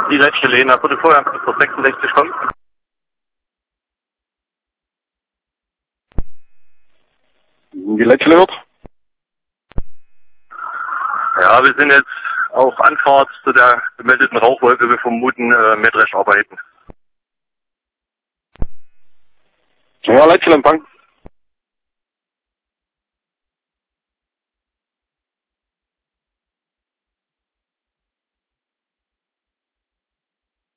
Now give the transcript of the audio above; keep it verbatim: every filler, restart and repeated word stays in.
Die letzte Lehne, wurde vorher vor sechsundsechzig kommen. Die letzte Lehne? Ja, wir sind jetzt auf Anfahrt zu der gemeldeten Rauchwolke. Wir vermuten äh, Mähdrescherarbeiten. Ja, letzte Empfang.